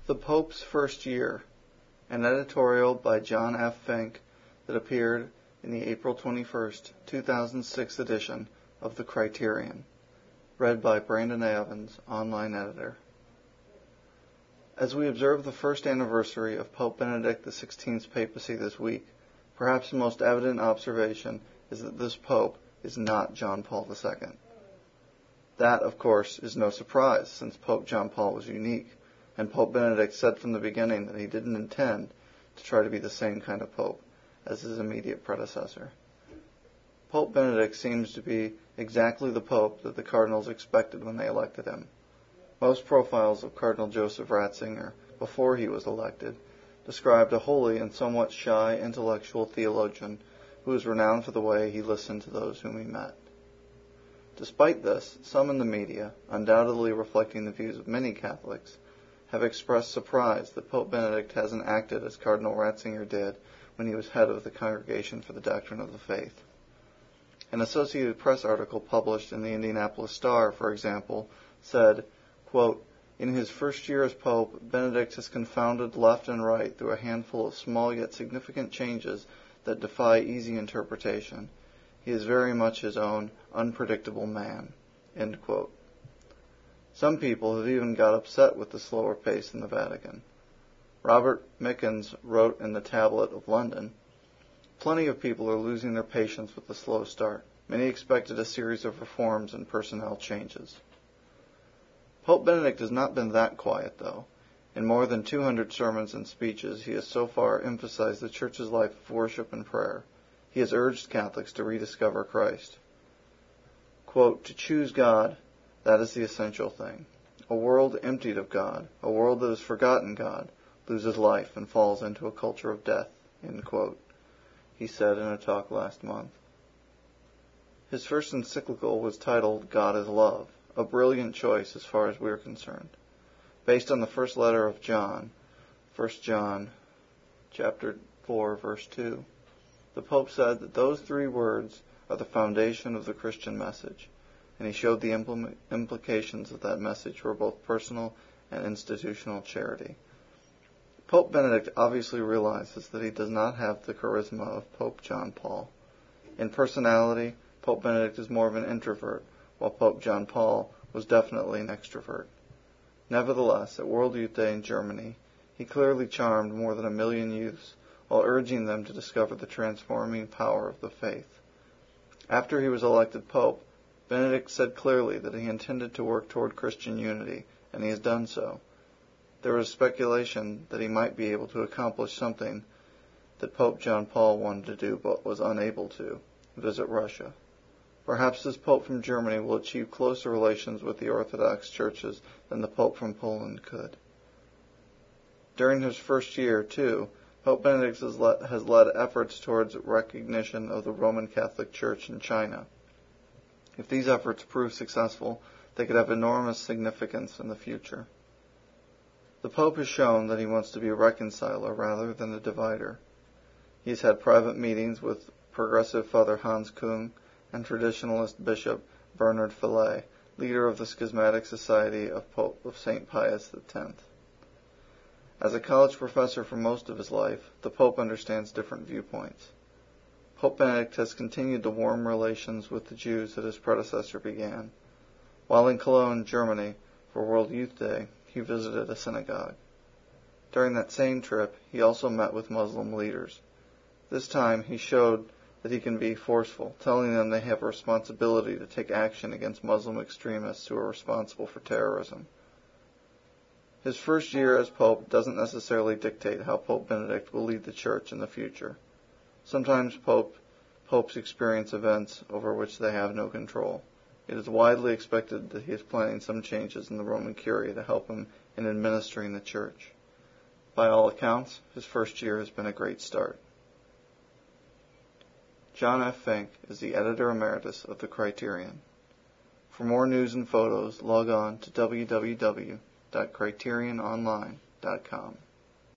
The Pope's First Year, an editorial by John F. Fink that appeared in the April 21st, 2006 edition of the Criterion, read by Brandon Evans, online editor. As we observe the first anniversary of Pope Benedict XVI's papacy this week, perhaps the most evident observation is that this Pope is not John Paul II. That, of course, is no surprise, since Pope John Paul was unique, and Pope Benedict said from the beginning that he didn't intend to try to be the same kind of Pope as his immediate predecessor. Pope Benedict seems to be exactly the Pope that the cardinals expected when they elected him. Most profiles of Cardinal Joseph Ratzinger, before he was elected, described a holy and somewhat shy intellectual theologian who was renowned for the way he listened to those whom he met. Despite this, some in the media, undoubtedly reflecting the views of many Catholics, have expressed surprise that Pope Benedict hasn't acted as Cardinal Ratzinger did when he was head of the Congregation for the Doctrine of the Faith. An Associated Press article published in the Indianapolis Star, for example, said, quote, "In his first year as Pope, Benedict has confounded left and right through a handful of small yet significant changes that defy easy interpretation. He is very much his own unpredictable man." End quote. Some people have even got upset with the slower pace in the Vatican. Robert Mickens wrote in the Tablet of London, "Plenty of people are losing their patience with the slow start. Many expected a series of reforms and personnel changes." Pope Benedict has not been that quiet, though. In more than 200 sermons and speeches, he has so far emphasized the Church's life of worship and prayer. He has urged Catholics to rediscover Christ. Quote, "To choose God, that is the essential thing. A world emptied of God, a world that has forgotten God, loses life and falls into a culture of death," end quote, he said in a talk last month. His first encyclical was titled God is Love, a brilliant choice as far as we are concerned. Based on the first letter of John, 1 John chapter 4, verse 2, the Pope said that those three words are the foundation of the Christian message, and he showed the implications of that message for both personal and institutional charity. Pope Benedict obviously realizes that he does not have the charisma of Pope John Paul. In personality, Pope Benedict is more of an introvert, while Pope John Paul was definitely an extrovert. Nevertheless, at World Youth Day in Germany, he clearly charmed more than 1 million youths while urging them to discover the transforming power of the faith. After he was elected Pope, Benedict said clearly that he intended to work toward Christian unity, and he has done so. There was speculation that he might be able to accomplish something that Pope John Paul wanted to do but was unable to, visit Russia. Perhaps this Pope from Germany will achieve closer relations with the Orthodox churches than the Pope from Poland could. During his first year, too, Pope Benedict has led efforts towards recognition of the Roman Catholic Church in China. If these efforts prove successful, they could have enormous significance in the future. The Pope has shown that he wants to be a reconciler rather than a divider. He has had private meetings with progressive Father Hans Küng and traditionalist Bishop Bernard Fillet, leader of the Schismatic Society of St. Pius X. As a college professor for most of his life, the Pope understands different viewpoints. Pope Benedict has continued the warm relations with the Jews that his predecessor began. While in Cologne, Germany, for World Youth Day, he visited a synagogue. During that same trip, he also met with Muslim leaders. This time, he showed that he can be forceful, telling them they have a responsibility to take action against Muslim extremists who are responsible for terrorism. His first year as Pope doesn't necessarily dictate how Pope Benedict will lead the Church in the future. Sometimes popes experience events over which they have no control. It is widely expected that he is planning some changes in the Roman Curia to help him in administering the Church. By all accounts, his first year has been a great start. John F. Fink is the editor emeritus of the Criterion. For more news and photos, log on to www.criteriononline.com.